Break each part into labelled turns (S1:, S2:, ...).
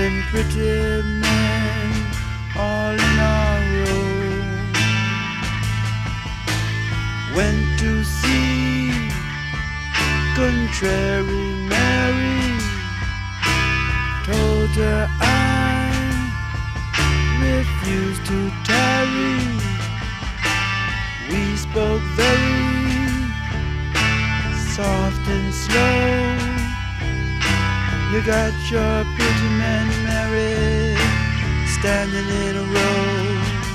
S1: 10 pretty men all in a row went to see Contrary Mary. Told her I refuse to tarry. We spoke very soft and slow. You got your pretty men, Mary, standing in a row.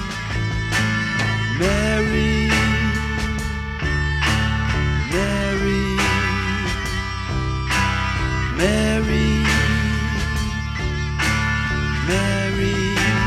S1: Mary, Mary, Mary, Mary.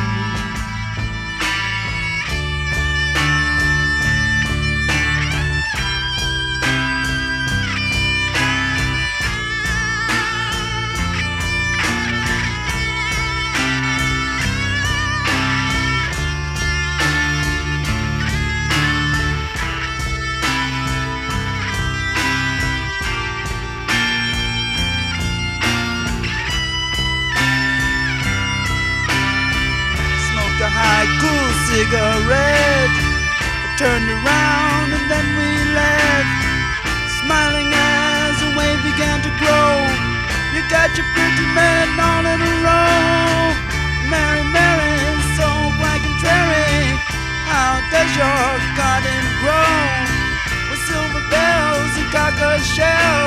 S1: A high cool cigarette. I turned around and then we left, smiling as the wave began to grow. You got your pretty men all in a row. Mary, Mary, so black and contrary. How does your garden grow with silver bells and cockle shells?